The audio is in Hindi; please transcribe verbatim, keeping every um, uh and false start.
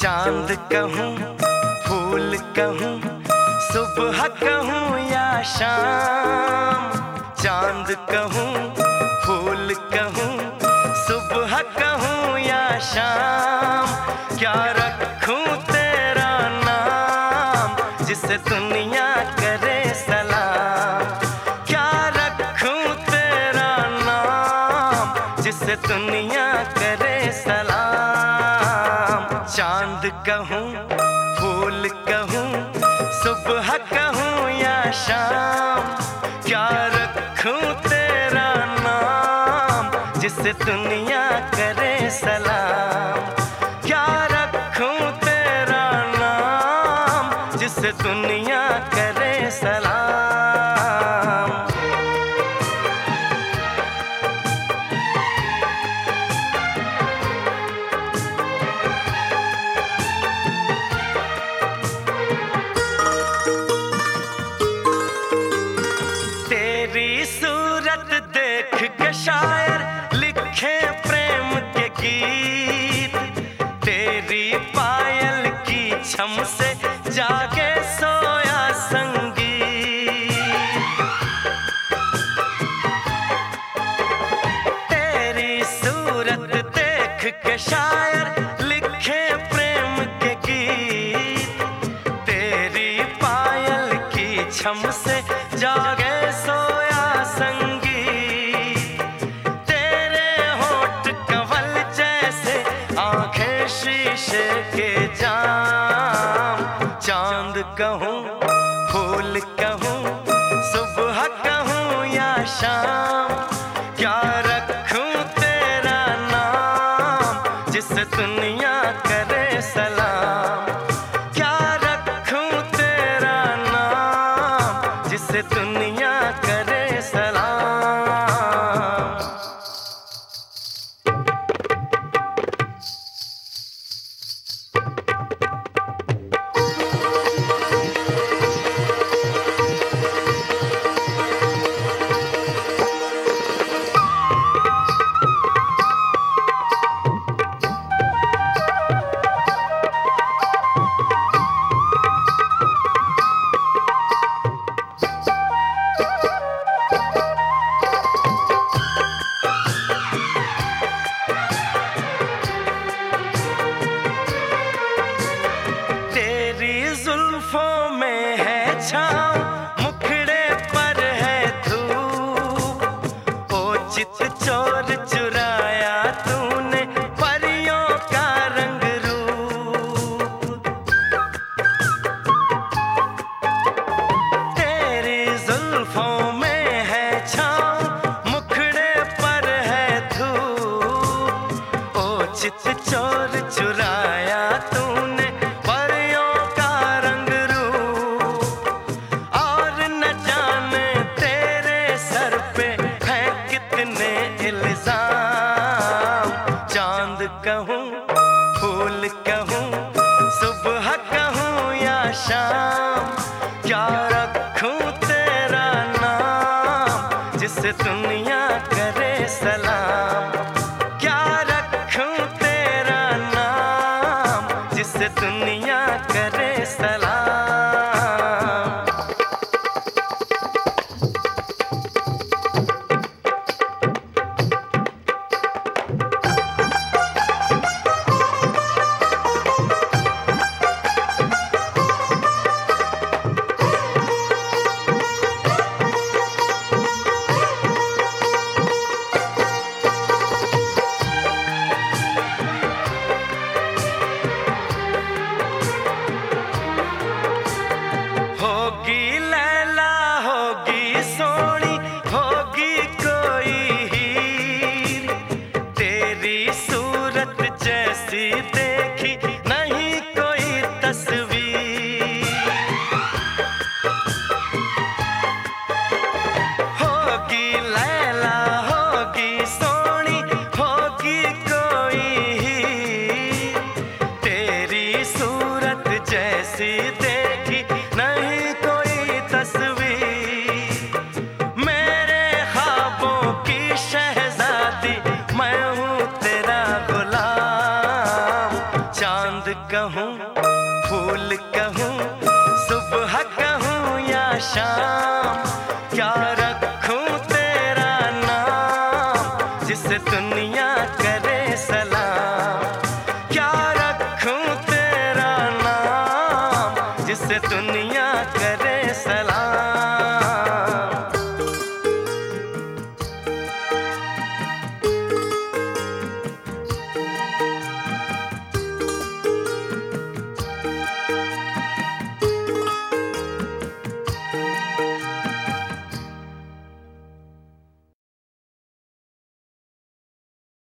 चांद कहूँ फूल कहूँ, सुबह कहूँ या शाम। चांद कहूँ फूल कहूँ, सुबह कहूँ या शाम। क्या रखूँ तेरा नाम, जिसे दुनिया करे सलाम। क्या रखूँ तेरा नाम, जिसे दुनिया करे सलाम। चांद कहूँ फूल कहूँ, सुबह कहूँ या शाम। क्या रखूँ तेरा नाम, जिसे दुनिया करे सलाम। क्या रखूँ तेरा नाम, जिसे दुनिया करे सलाम। तेरी सूरत देख के शायर लिखे प्रेम के गीत। तेरी पायल की छम से जागे सोया संगीत। तेरी सूरत देख के शायर लिखे प्रेम के गीत। तेरी पायल की छम से जागे सोया संगीत। तेरे होठ कंवल जैसे, आंखें शीशे के जाम। चांद कहूँ फूल कहूँ, सुबह कहूँ या शाम। क्या रखूँ तेरा नाम, जिसे दुनिया करे सलाम। क्या रखूँ तेरा नाम, जिसे दुनिया करे सलाम। जुल्फों में है छाँव, मुखड़े पर है धूप। ओ चित चोर चुराया तूने परियों का रंग रूप। तेरी जुल्फों में है छाँव, मुखड़े पर है धूप। ओ चित चोर चुराया तूने इल्जाम। चांद कहूँ फूल कहूँ, सुबह कहूँ या शाम। क्या रखूँ तेरा नाम, जिसे दुनिया करे सलाम। क्या रखूँ तेरा नाम, जिसे दुनिया करे सलाम। से दुनिया